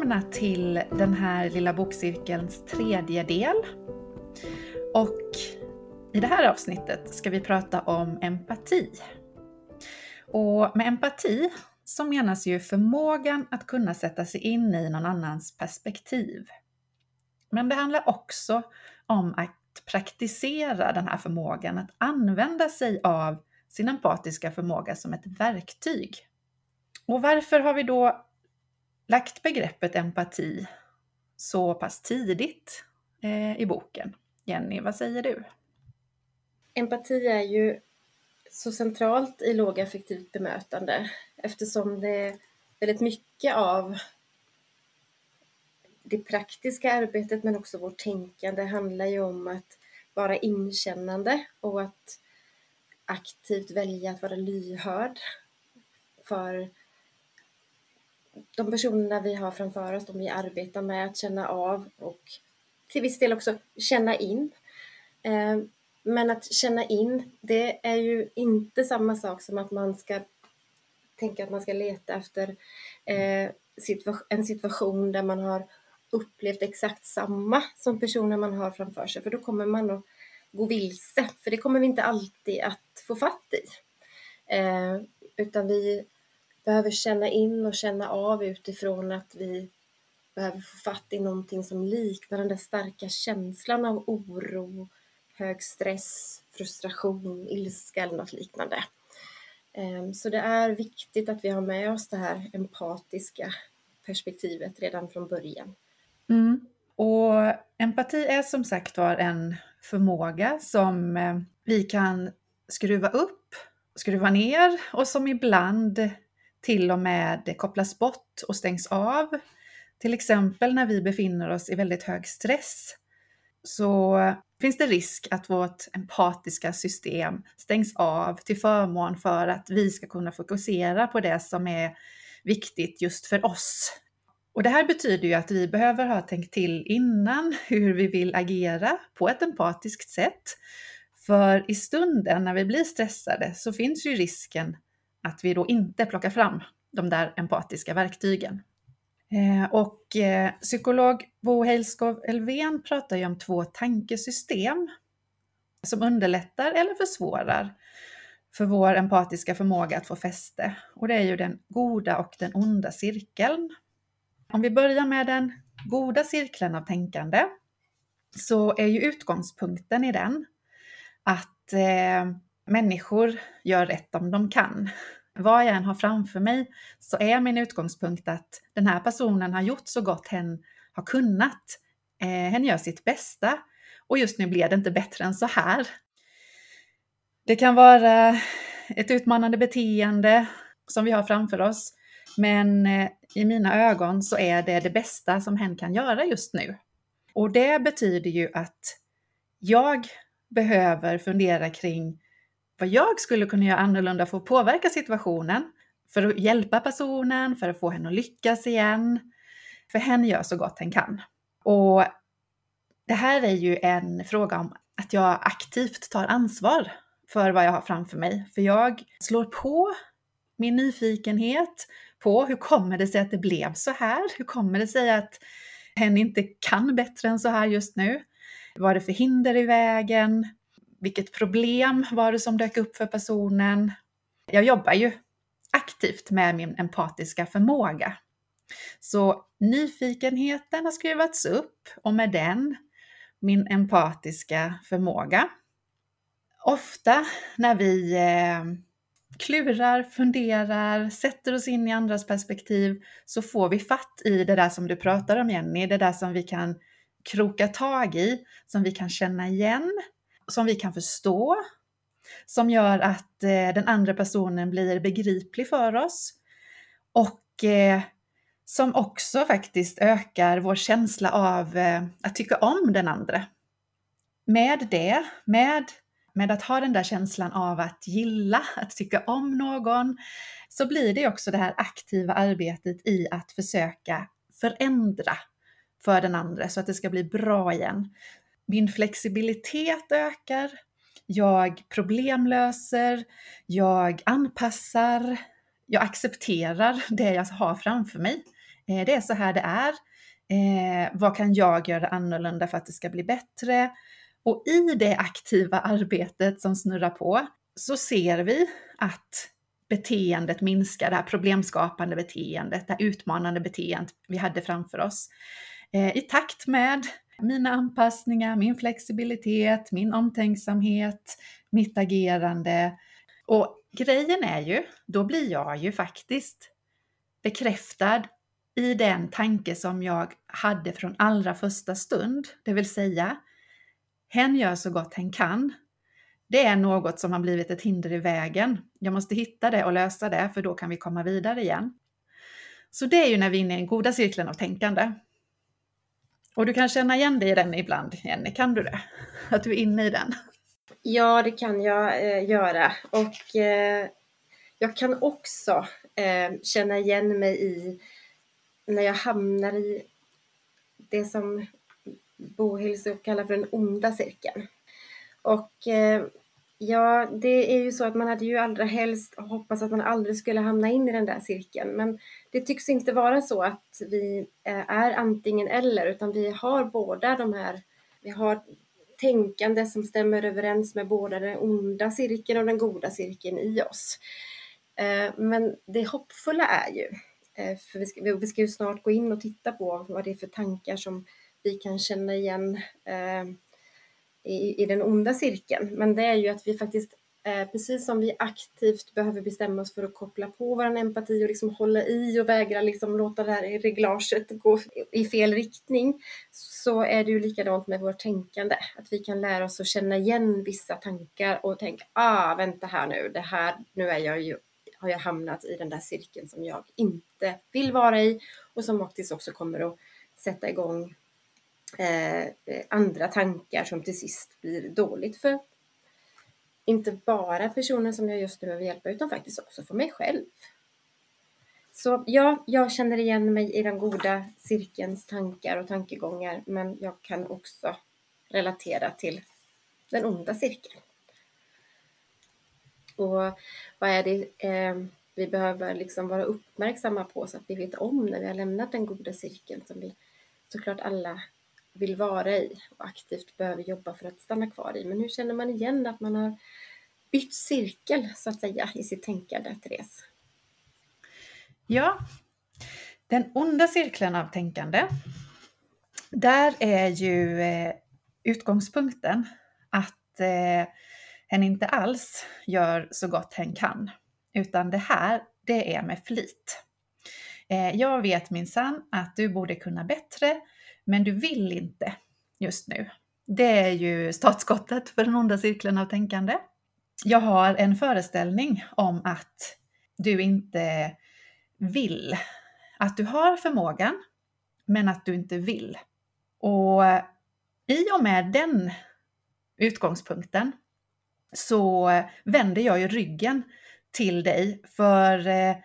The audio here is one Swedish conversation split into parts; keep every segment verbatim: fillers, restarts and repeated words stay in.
välkomna till den här lilla bokcirkelns tredje del. Och i det här avsnittet ska vi prata om empati. Och med empati så menas ju förmågan att kunna sätta sig in i någon annans perspektiv. Men det handlar också om att praktisera den här förmågan, att använda sig av sin empatiska förmåga som ett verktyg. Och varför har vi då lagt begreppet empati så pass tidigt eh, i boken? Jenny, vad säger du? Empati är ju så centralt i lågaffektivt bemötande eftersom det är väldigt mycket av det praktiska arbetet men också vårt tänkande handlar ju om att vara inkännande och att aktivt välja att vara lyhörd för de personerna vi har framför oss, de vi arbetar med, att känna av och till viss del också känna in. Men att känna in, det är ju inte samma sak som att man ska tänka att man ska leta efter en situation där man har upplevt exakt samma som personen man har framför sig. För då kommer man att gå vilse, för det kommer vi inte alltid att få fatt i. Utan vi behöver känna in och känna av utifrån att vi behöver få fatt i någonting som liknar den där starka känslan av oro, hög stress, frustration, ilska eller något liknande. Så det är viktigt att vi har med oss det här empatiska perspektivet redan från början. Mm. Och empati är som sagt var en förmåga som vi kan skruva upp, skruva ner och som ibland till och med kopplas bort och stängs av. Till exempel när vi befinner oss i väldigt hög stress så finns det risk att vårt empatiska system stängs av till förmån för att vi ska kunna fokusera på det som är viktigt just för oss. Och det här betyder ju att vi behöver ha tänkt till innan hur vi vill agera på ett empatiskt sätt. För i stunden när vi blir stressade så finns ju risken att vi då inte plockar fram de där empatiska verktygen. Eh, och eh, psykolog Bo Hejlskov-Elfven pratar ju om två tankesystem som underlättar eller försvårar för vår empatiska förmåga att få fäste. Och det är ju den goda och den onda cirkeln. Om vi börjar med den goda cirkeln av tänkande så är ju utgångspunkten i den att eh, människor gör rätt om de kan. Vad jag än har framför mig så är min utgångspunkt att den här personen har gjort så gott hen har kunnat. Eh, hen gör sitt bästa och just nu blir det inte bättre än så här. Det kan vara ett utmanande beteende som vi har framför oss, men eh, i mina ögon så är det det bästa som hen kan göra just nu. Och det betyder ju att jag behöver fundera kring vad jag skulle kunna göra annorlunda för att påverka situationen, för att hjälpa personen, för att få henne att lyckas igen. För hen gör så gott hen kan. Och det här är ju en fråga om att jag aktivt tar ansvar för vad jag har framför mig. För jag slår på min nyfikenhet på hur kommer det sig att det blev så här? Hur kommer det sig att hen inte kan bättre än så här just nu? Vad är det för hinder i vägen? Vilket problem var det som dök upp för personen? Jag jobbar ju aktivt med min empatiska förmåga. Så nyfikenheten har skruvats upp och med den min empatiska förmåga. Ofta när vi eh, klurar, funderar, sätter oss in i andras perspektiv så får vi fatt i det där som du pratar om, Jenny. Det där som vi kan kroka tag i, som vi kan känna igen, som vi kan förstå, som gör att eh, den andra personen blir begriplig för oss och eh, som också faktiskt ökar vår känsla av eh, att tycka om den andra. Med det, med, med att ha den där känslan av att gilla, att tycka om någon, så blir det också det här aktiva arbetet i att försöka förändra för den andra så att det ska bli bra igen. Min flexibilitet ökar, jag problemlöser, jag anpassar, jag accepterar det jag har framför mig Eh, det är så här det är. Eh, vad kan jag göra annorlunda för att det ska bli bättre? Och i det aktiva arbetet som snurrar på så ser vi att beteendet minskar, det här problemskapande beteendet, det här utmanande beteendet vi hade framför oss. Eh, I takt med mina anpassningar, min flexibilitet, min omtänksamhet, mitt agerande. Och grejen är ju, då blir jag ju faktiskt bekräftad i den tanke som jag hade från allra första stund. Det vill säga, hen gör så gott hen kan. Det är något som har blivit ett hinder i vägen. Jag måste hitta det och lösa det, för då kan vi komma vidare igen. Så det är ju när vi är inne i den goda cirkeln av tänkande. Och du kan känna igen dig i den ibland, Jenny, kan du det? Att du är inne i den. Ja, det kan jag eh, göra. Och eh, jag kan också eh, känna igen mig i när jag hamnar i det som Bo Hälso kallar för den onda cirkeln. Och eh, ja, det är ju så att man hade ju allra helst hoppats att man aldrig skulle hamna in i den där cirkeln. Men det tycks inte vara så att vi eh, är antingen eller, utan vi har båda de här, vi har tänkande som stämmer överens med båda den onda cirkeln och den goda cirkeln i oss. Eh, men det hoppfulla är ju, eh, för vi ska, vi ska ju snart gå in och titta på vad det är för tankar som vi kan känna igen eh, i, i den onda cirkeln. Men det är ju att vi faktiskt, eh, precis som vi aktivt behöver bestämma oss för att koppla på vår empati och liksom hålla i och vägra liksom låta det här reglaget gå i fel riktning, så är det ju likadant med vårt tänkande. Att vi kan lära oss att känna igen vissa tankar och tänka, ah vänta här nu, det här, nu är jag ju, har jag hamnat i den där cirkeln som jag inte vill vara i, och som faktiskt också kommer att sätta igång Eh, andra tankar som till sist blir dåligt för inte bara personen som jag just nu behöver hjälpa, utan faktiskt också för mig själv. Så ja, jag känner igen mig i den goda cirkelns tankar och tankegångar, men jag kan också relatera till den onda cirkeln. Och vad är det eh, vi behöver liksom vara uppmärksamma på, så att vi vet om när vi har lämnat den goda cirkeln som vi såklart alla vill vara i och aktivt behöver jobba för att stanna kvar i. Men hur känner man igen att man har bytt cirkel så att säga i sitt tänkande, Therese? Ja, den onda cirkeln av tänkande, där är ju eh, utgångspunkten att eh, hen inte alls gör så gott hen kan, utan det här, det är med flit. Eh, jag vet minsann att du borde kunna bättre, men du vill inte just nu. Det är ju startskottet för den onda cirkeln av tänkande. Jag har en föreställning om att du inte vill. Att du har förmågan, men att du inte vill. Och i och med den utgångspunkten så vänder jag ju ryggen till dig. För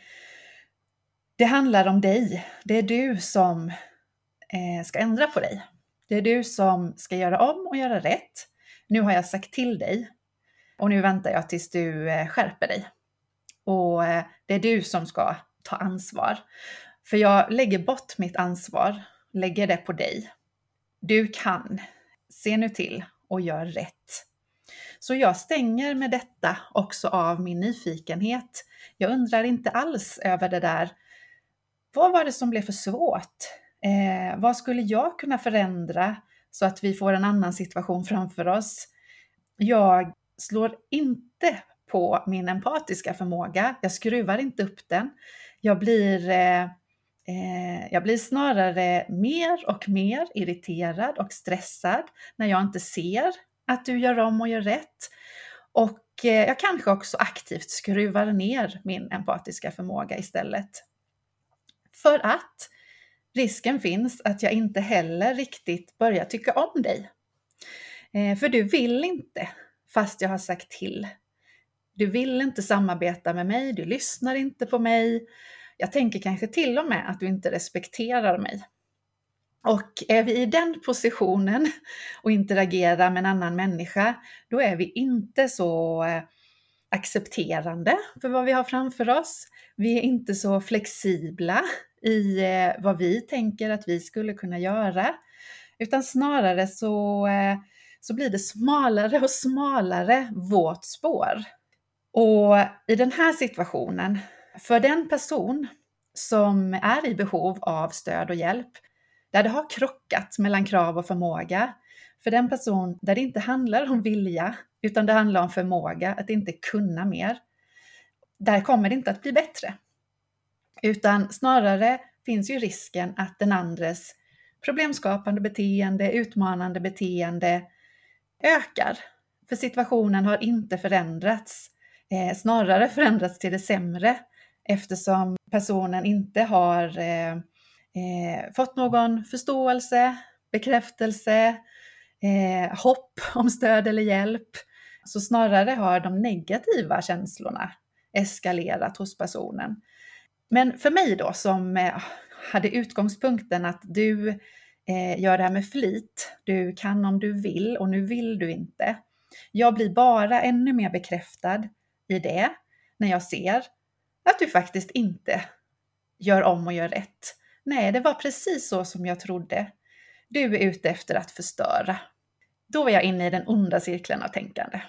det handlar om dig. Det är du som ska ändra på dig. Det är du som ska göra om och göra rätt. Nu har jag sagt till dig. Och nu väntar jag tills du skärper dig. Och det är du som ska ta ansvar. För jag lägger bort mitt ansvar. Lägger det på dig. Du kan. Se nu till och gör rätt. Så jag stänger med detta också av min nyfikenhet. Jag undrar inte alls över det där. Vad var det som blev för svårt? Eh, vad skulle jag kunna förändra så att vi får en annan situation framför oss? Jag slår inte på min empatiska förmåga. Jag skruvar inte upp den. Jag blir, eh, eh, jag blir snarare mer och mer irriterad och stressad när jag inte ser att du gör om och gör rätt. Och eh, jag kanske också aktivt skruvar ner min empatiska förmåga istället. För att risken finns att jag inte heller riktigt börjar tycka om dig. Eh, för du vill inte, fast jag har sagt till. Du vill inte samarbeta med mig, du lyssnar inte på mig. Jag tänker kanske till och med att du inte respekterar mig. Och är vi i den positionen och interagerar med en annan människa, då är vi inte så accepterande för vad vi har framför oss. Vi är inte så flexibla i eh, vad vi tänker att vi skulle kunna göra. Utan snarare så, eh, så blir det smalare och smalare vårt spår. Och i den här situationen, för den person som är i behov av stöd och hjälp, där det har krockat mellan krav och förmåga, för den person där det inte handlar om vilja, utan det handlar om förmåga, att inte kunna mer, där kommer det inte att bli bättre. Utan snarare finns ju risken att den andres problemskapande beteende, utmanande beteende ökar. För situationen har inte förändrats, eh, snarare förändrats till det sämre, eftersom personen inte har eh, eh, fått någon förståelse, bekräftelse, eh, hopp om stöd eller hjälp. Så snarare har de negativa känslorna eskalerat hos personen. Men för mig då, som eh, hade utgångspunkten att du eh, gör det här med flit, du kan om du vill och nu vill du inte. Jag blir bara ännu mer bekräftad i det när jag ser att du faktiskt inte gör om och gör rätt. Nej, det var precis så som jag trodde. Du är ute efter att förstöra. Då är jag inne i den onda cirkeln av tänkande.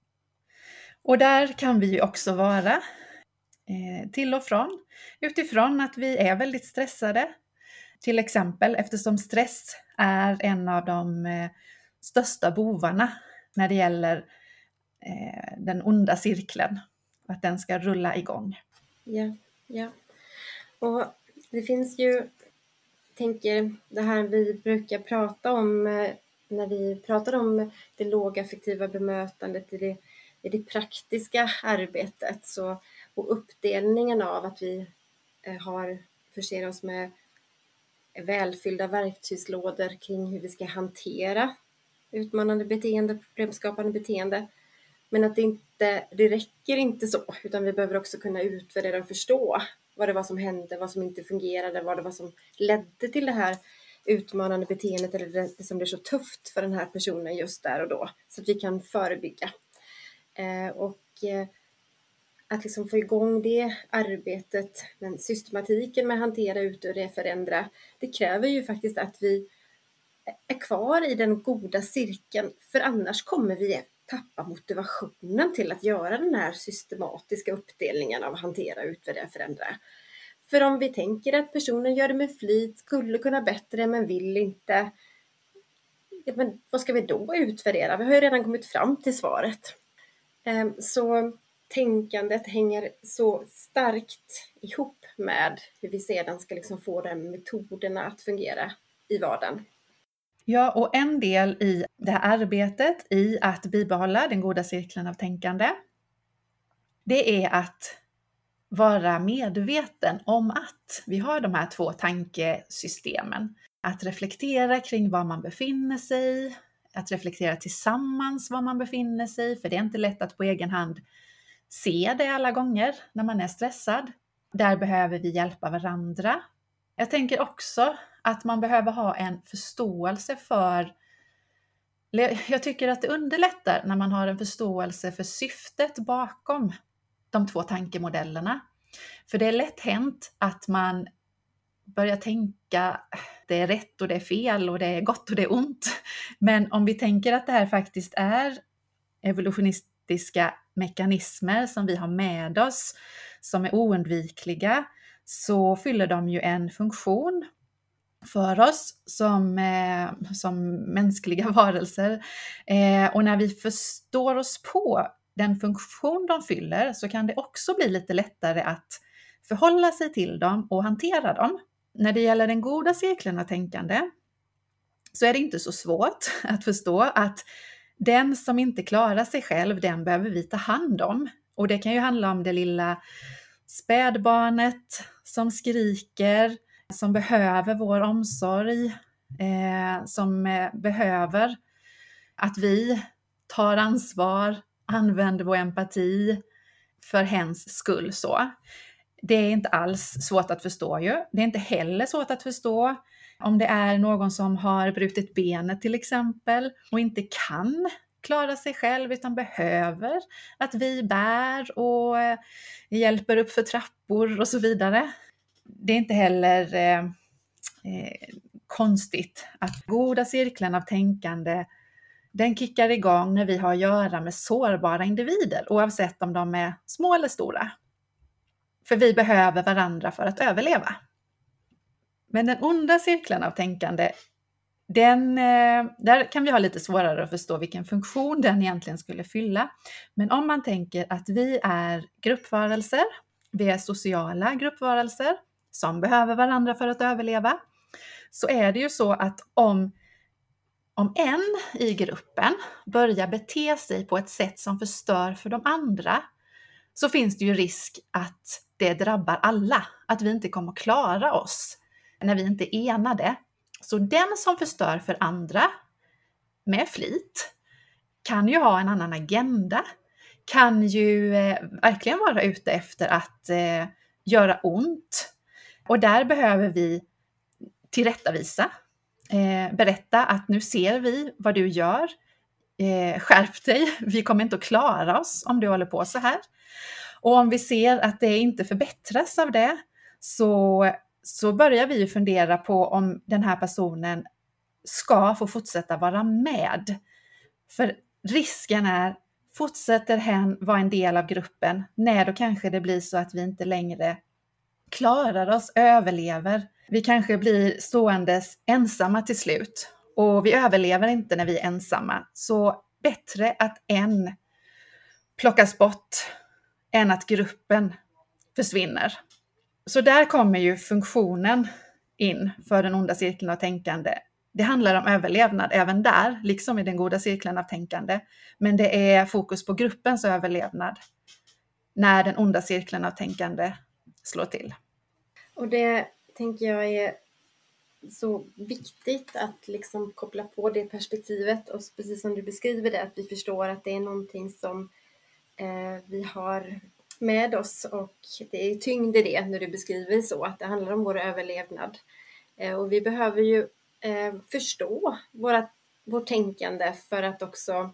Och där kan vi ju också vara eh, till och från, utifrån att vi är väldigt stressade. Till exempel eftersom stress är en av de eh, största bovarna när det gäller eh, den onda cirkeln. Att den ska rulla igång. Ja, ja. Och det finns ju, tänker det här vi brukar prata om eh, när vi pratar om det lågaffektiva bemötandet i det, i det praktiska arbetet, så, och uppdelningen av att vi eh, har förser oss med välfyllda verktygslådor kring hur vi ska hantera utmanande beteende, problemskapande beteende. Men att det inte, det räcker inte så, utan vi behöver också kunna utvärdera och förstå vad det var som hände, vad som inte fungerade, vad det var som ledde till det här utmanande beteendet eller det som blev så tufft för den här personen just där och då, så att vi kan förebygga. Eh, och eh, att liksom få igång det arbetet, den systematiken med att hantera, utvärdera, förändra, det kräver ju faktiskt att vi är kvar i den goda cirkeln, för annars kommer vi tappa motivationen till att göra den här systematiska uppdelningen av hantera, utvärdera, förändra. För om vi tänker att personen gör det med flit, skulle kunna bättre men vill inte, ja, men vad ska vi då utvärdera? Vi har ju redan kommit fram till svaret. Så tänkandet hänger så starkt ihop med hur vi sedan ska liksom få de metoderna att fungera i vardagen. Ja, och en del i det här arbetet i att bibehålla den goda cirkeln av tänkande, det är att vara medveten om att vi har de här två tankesystemen. Att reflektera kring var man befinner sig, att reflektera tillsammans var man befinner sig, för det är inte lätt att på egen hand se det alla gånger när man är stressad. Där behöver vi hjälpa varandra. Jag tänker också att man behöver ha en förståelse för, jag tycker att det underlättar när man har en förståelse för syftet bakom de två tankemodellerna. För det är lätt hänt att man börjar tänka det är rätt och det är fel och det är gott och det är ont. Men om vi tänker att det här faktiskt är evolutionistiska mekanismer som vi har med oss, som är oundvikliga, så fyller de ju en funktion för oss som, eh, som mänskliga varelser. Eh, och när vi förstår oss på den funktion de fyller, så kan det också bli lite lättare att förhålla sig till dem och hantera dem. När det gäller den goda cirkeln av tänkande, så är det inte så svårt att förstå att den som inte klarar sig själv, den behöver vi ta hand om. Och det kan ju handla om det lilla spädbarnet som skriker, som behöver vår omsorg, eh, som eh, behöver att vi tar ansvar, använder vår empati för hens skull. Så. Det är inte alls svårt att förstå ju. Det är inte heller svårt att förstå om det är någon som har brutit benet till exempel och inte kan klara sig själv utan behöver att vi bär och hjälper upp för trappor och så vidare. det är inte heller eh, eh, konstigt att goda cirkeln av tänkande, den kickar igång när vi har att göra med sårbara individer, oavsett om de är små eller stora. För vi behöver varandra för att överleva. Men den onda cirkeln av tänkande, den, där kan vi ha lite svårare att förstå vilken funktion den egentligen skulle fylla. Men om man tänker att vi är gruppvarelser, vi är sociala gruppvarelser som behöver varandra för att överleva, så är det ju så att om, om en i gruppen börjar bete sig på ett sätt som förstör för de andra, så finns det ju risk att det drabbar alla, att vi inte kommer att klara oss när vi inte är enade. Så den som förstör för andra med flit kan ju ha en annan agenda, kan ju eh, verkligen vara ute efter att eh, göra ont. Och där behöver vi tillrättavisa, eh, berätta att nu ser vi vad du gör, eh, skärp dig, vi kommer inte att klara oss om du håller på så här. Och om vi ser att det inte förbättras av det, så, så börjar vi fundera på om den här personen ska få fortsätta vara med. För risken är, fortsätter hen vara en del av gruppen, nej, då kanske det blir så att vi inte längre klarar oss, överlever. Vi kanske blir ståendes ensamma till slut. Och vi överlever inte när vi är ensamma. Så bättre att en plockas bort än att gruppen försvinner. Så där kommer ju funktionen in för den onda cirkeln av tänkande. Det handlar om överlevnad även där, liksom i den goda cirkeln av tänkande. Men det är fokus på gruppens överlevnad när den onda cirkeln av tänkande slår till. Och det tänker jag är så viktigt att liksom koppla på det perspektivet, och precis som du beskriver det, att vi förstår att det är någonting som eh, vi har med oss, och det är tyngd i det när du beskriver så, att det handlar om vår överlevnad. Eh, och vi behöver ju eh, förstå våra, vårt tänkande för att också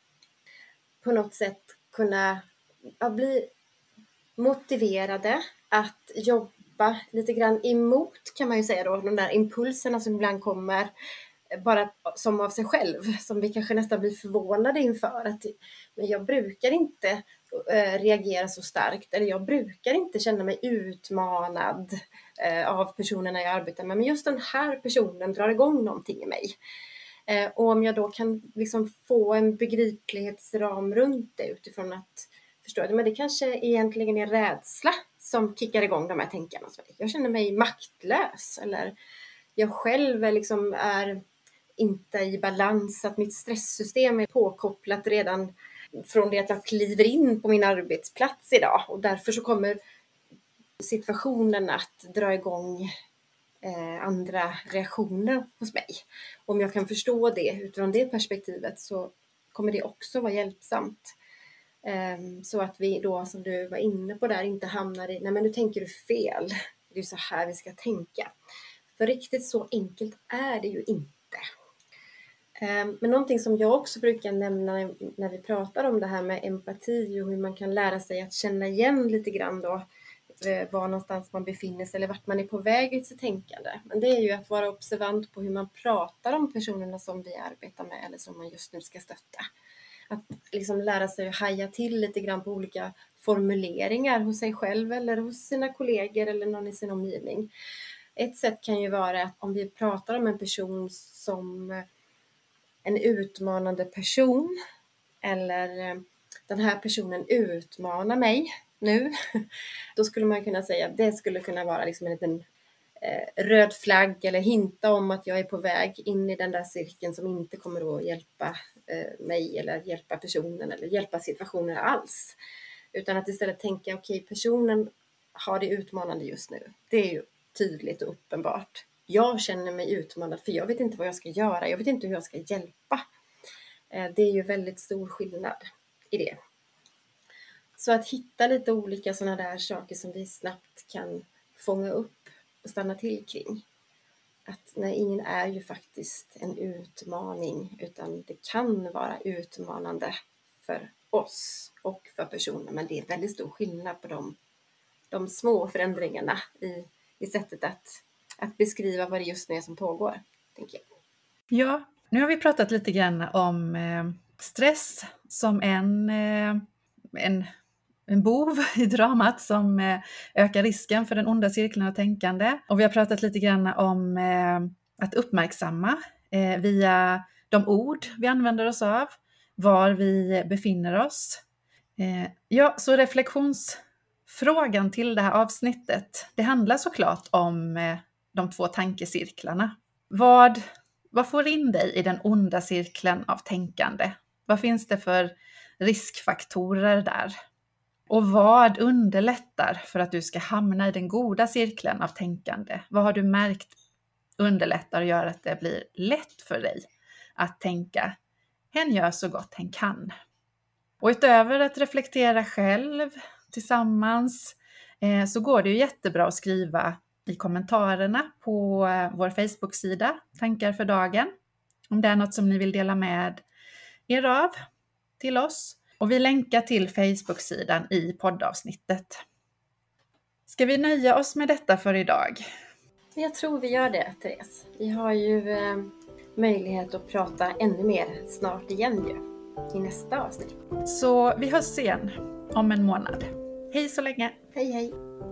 på något sätt kunna ja, bli motiverade att jobba lite grann emot, kan man ju säga då, de där impulserna som ibland kommer bara som av sig själv, som vi kanske nästan blir förvånade inför. Att, men jag brukar inte äh, reagera så starkt, eller jag brukar inte känna mig utmanad äh, av personerna jag arbetar med, men just den här personen drar igång någonting i mig. Äh, och om jag då kan liksom få en begriplighetsram runt det utifrån att förstå det, men det kanske egentligen är rädsla som kickar igång de här tänkarna. Jag känner mig maktlös, eller jag själv är, liksom är inte i balans, att mitt stresssystem är påkopplat redan från det att jag kliver in på min arbetsplats idag, och därför så kommer situationen att dra igång eh, andra reaktioner hos mig. Om jag kan förstå det utifrån det perspektivet, så kommer det också vara hjälpsamt. Um, så att vi då, som du var inne på där, inte hamnar i, nej men nu tänker du fel, det är så här vi ska tänka. För riktigt så enkelt är det ju inte. Um, men någonting som jag också brukar nämna när vi pratar om det här med empati och hur man kan lära sig att känna igen lite grann då var någonstans man befinner sig eller vart man är på väg i sitt tänkande. Men det är ju att vara observant på hur man pratar om personerna som vi arbetar med eller som man just nu ska stötta. Att liksom lära sig att haja till lite grann på olika formuleringar hos sig själv eller hos sina kollegor eller någon i sin omgivning. Ett sätt kan ju vara att om vi pratar om en person som en utmanande person, eller den här personen utmanar mig nu, då skulle man kunna säga att det skulle kunna vara liksom en liten eh, röd flagg eller hinta om att jag är på väg in i den där cirkeln som inte kommer att hjälpa eh, mig eller hjälpa personen eller hjälpa situationen alls. Utan att istället tänka, okej, okay, personen har det utmanande just nu. Det är ju tydligt och uppenbart. Jag känner mig utmanad för jag vet inte vad jag ska göra. Jag vet inte hur jag ska hjälpa. Eh, det är ju väldigt stor skillnad i det. Så att hitta lite olika sådana där saker som vi snabbt kan fånga upp och stanna till kring. Att nej, ingen är ju faktiskt en utmaning, utan det kan vara utmanande för oss och för personer. Men det är väldigt stor skillnad på de, de små förändringarna i, i sättet att, att beskriva vad det just nu är som pågår, tänker jag. Ja, nu har vi pratat lite grann om eh, stress som en, eh, en, en bov i dramat som eh, ökar risken för den onda cirkeln av tänkande. Och vi har pratat lite grann om eh, att uppmärksamma eh, via de ord vi använder oss av, var vi befinner oss. Eh, ja, så reflektionsfrågan till det här avsnittet, det handlar såklart om eh, de två tankecirklarna. Vad, vad får in dig i den onda cirkeln av tänkande? Vad finns det för riskfaktorer där? Och vad underlättar för att du ska hamna i den goda cirkeln av tänkande? Vad har du märkt underlättar och gör att det blir lätt för dig att tänka, hen gör så gott hen kan? Och utöver att reflektera själv tillsammans eh, så går det ju jättebra att skriva i kommentarerna på eh, vår Facebook-sida Tankar för dagen. Om det är något som ni vill dela med er av till oss. Och vi länkar till Facebook-sidan i poddavsnittet. Ska vi nöja oss med detta för idag? Jag tror vi gör det, Therese. Vi har ju eh, möjlighet att prata ännu mer snart igen ju, i nästa avsnitt. Så vi hörs igen om en månad. Hej så länge! Hej hej!